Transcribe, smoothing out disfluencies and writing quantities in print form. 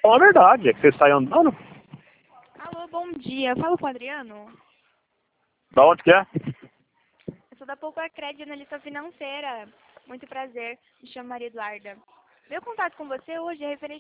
Fala a verdade, é que você sai andando. Alô, bom dia. Eu falo com o Adriano? Da onde que é? Eu sou da Poucacred, analista financeira. Muito prazer. Me chamo Maria Eduarda. Meu contato com você hoje é referente